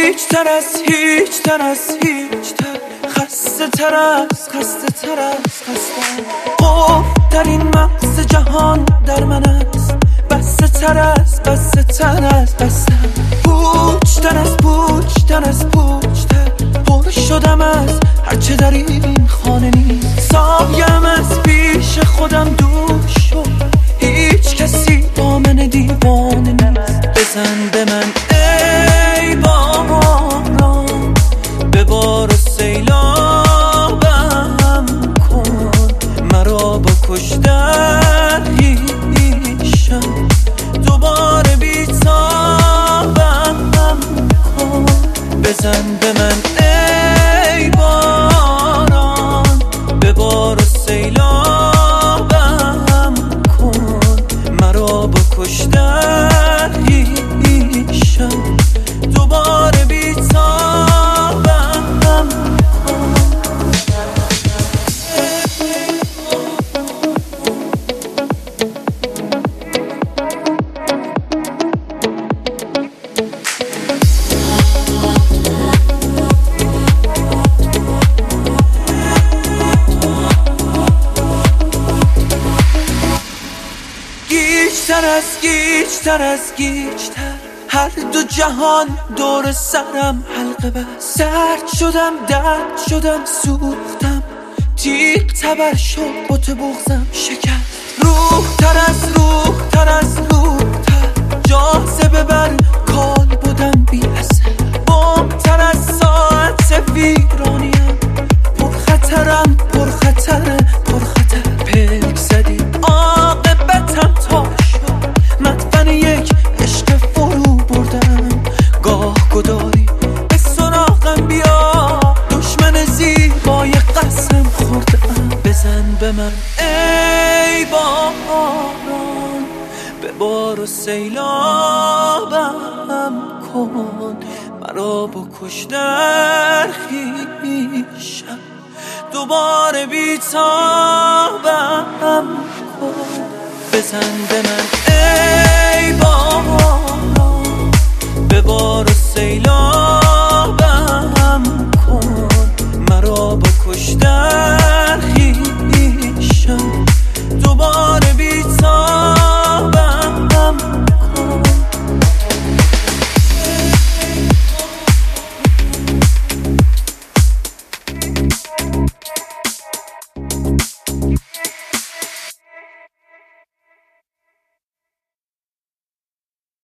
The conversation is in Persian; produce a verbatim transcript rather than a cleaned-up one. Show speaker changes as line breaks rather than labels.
هیچ تر از هیچ تر از هیچ تر، خسته تر از خسته تر از خسته. خوف در این مغز جهان در من است، بسته تر از بسته تر از بسته. پوچ تر از پوچ تر از پوچ تر، پر شدم از هرچه در این خانه نیست. سایم از پیش خودم دور شد، هیچ کسی با من دیوانه نیست. بزن به من ای باران، ببار و سیلابم کن، مرا با کشتن هیشم دوباره بیتابم کن. بزن به من ای باران، ببار و سیلابم کن، مرا با کشتن هیشم دوباره بیتابم کن. گیج‌تر از گیج‌تر از گیج‌تر، هر دو جهان دور سرم حلقه بست. سرد شدم درد شدم سوختم، تیغ تبر شد بت بغضم شکست. روح تر از روح تر از روح تر، جاذبه بر کال بودم بی اثر. بم تر از ساعت ویرانیم، پر خطرم پر خطره پر خطر. پلک زدی عاقبتم تا شد، مدفن یک عشق فرو بردم. گاه گداری به سراغم بیا، دشمن زیبای قسم خوردم. بزن به من ای باران، ببار و سیلابم کن، مرا با کشتن خویشم دوباره بیتابم کن. بزن به من ای